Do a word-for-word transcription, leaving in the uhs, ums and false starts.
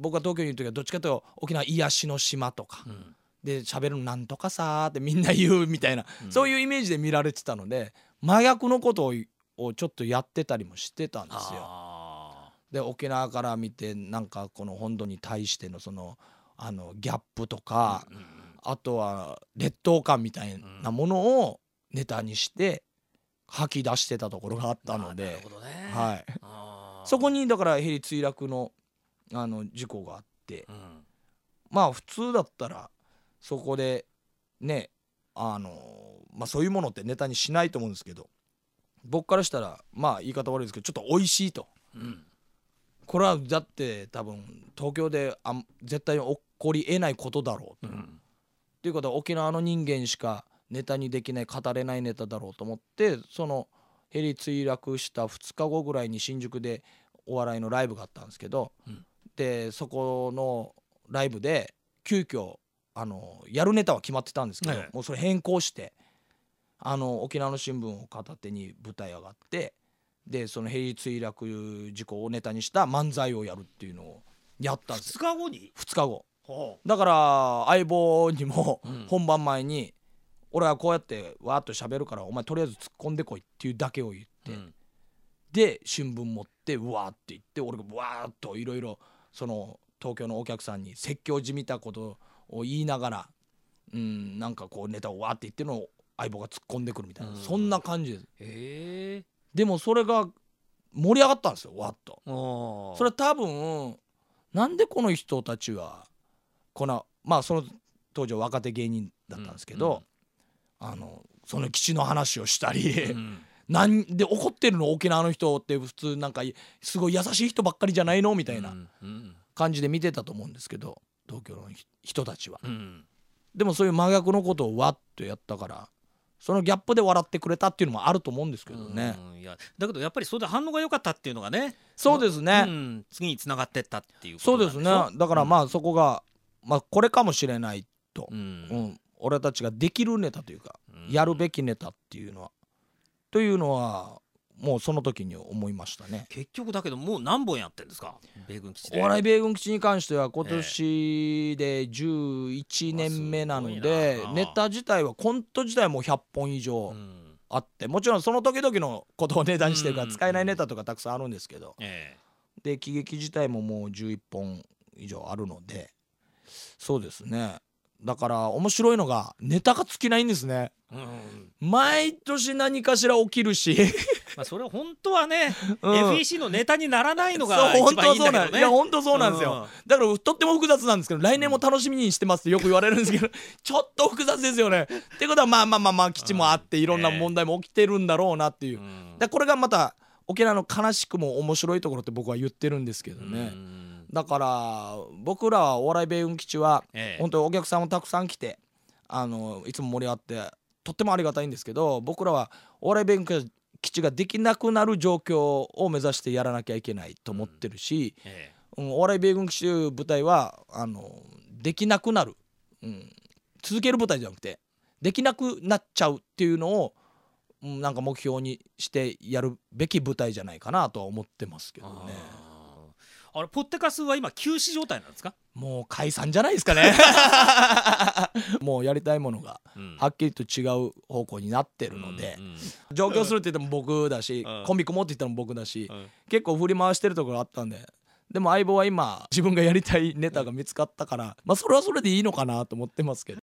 僕が東京にいる時はどっちかというと沖縄癒しの島とか、うん、で喋るのなんとかさーってみんな言うみたいな、うん、そういうイメージで見られてたので真逆のことををちょっとやってたりもしてたんですよ。で沖縄から見てなんかこの本土に対してのそのあのギャップとか、うんうんうん、あとは劣等感みたいなものをネタにして吐き出してたところがあったので、なるほどね、はい、あそこにだからヘリ墜落のあの事故があって、うん、まあ普通だったらそこでねあの、まあ、そういうものってネタにしないと思うんですけど、僕からしたらまあ言い方悪いですけどちょっと美味しいと、うん、これはだって多分東京であ絶対に起こり得ないことだろうと、うん、っていうことは沖縄の人間しかネタにできない語れないネタだろうと思って、そのヘリ墜落したふつかごぐらいに新宿でお笑いのライブがあったんですけど、うん、でそこのライブで急遽あのやるネタは決まってたんですけど、はい、もうそれ変更してあの沖縄の新聞を片手に舞台上がって、でそのヘリ墜落事故をネタにした漫才をやるっていうのをやったんですよ。 ふつかごにふつかごだから相棒にも本番前に、うん、俺はこうやってわーっと喋るからお前とりあえず突っ込んでこいっていうだけを言って、うん、で新聞持ってうわーって言って俺がわーっといろいろその東京のお客さんに説教じみたことを言いながら、うん、なんかこうネタをわーって言ってるのを相棒が突っ込んでくるみたいな、うん、そんな感じです。へー。でもそれが盛り上がったんですよわっと。それは多分なんでこの人たちはこのまあその当時は若手芸人だったんですけど、うんうん、あのその基地の話をしたり、うん、なんで怒ってるの沖縄の人って普通なんかすごい優しい人ばっかりじゃないのみたいな感じで見てたと思うんですけど東京の人たちは、うん、でもそういう真逆のことをわっとやったからそのギャップで笑ってくれたっていうのもあると思うんですけどね。 うん、いやだけどやっぱりそれで反応が良かったっていうのがね。 そうですね、 うん、次に繋がってったっていうことなんでしょ。 そうですね。だからまあそこが、まあ、これかもしれないと、うんうん、俺たちができるネタというか、うん、やるべきネタっていうのはというのはもうその時に思いましたね。 結局だけどもう何本やってんですか米軍基地で。 お笑い米軍基地に関しては今年でじゅういちねんめなので、えー、ネタ自体はコント自体はもうひゃっぽん以上あって、うん、もちろんその時々のことをネタにしてるから使えないネタとかたくさんあるんですけど、うんうん、で喜劇自体ももうじゅういっぽん以上あるので、そうですね。だから面白いのがネタが尽きないんですね、うん、毎年何かしら起きるしまあそれ本当はね、うん、エフイーシー のネタにならないのが一番いいんだけどね。 いや本当そうなんですよ、うん、だからとっても複雑なんですけど来年も楽しみにしてますってよく言われるんですけど、うん、ちょっと複雑ですよねってことはまあまあまあまあ基地もあっていろんな問題も起きてるんだろうなっていう、うん、だこれがまた沖縄の悲しくも面白いところって僕は言ってるんですけどね、うん、だから僕らはお笑い米軍基地は本当にお客さんもたくさん来てあのいつも盛り上がってとってもありがたいんですけど、僕らはお笑い米軍基地ができなくなる状況を目指してやらなきゃいけないと思ってるし、うんええ、うん、お笑い米軍基地舞台はあのできなくなる、うん、続ける舞台じゃなくてできなくなっちゃうっていうのを、うん、なんか目標にしてやるべき舞台じゃないかなとは思ってますけどね。 あれポッテカスは今休止状態なんですか？ もう解散じゃないですかねもうやりたいものがはっきりと違う方向になってるので、うんうん、上京するって言っても僕だし、うん、コンビ組もうって言っても僕だし、うん、結構振り回してるところあったんで、でも相棒は今自分がやりたいネタが見つかったから、まあそれはそれでいいのかなと思ってますけど。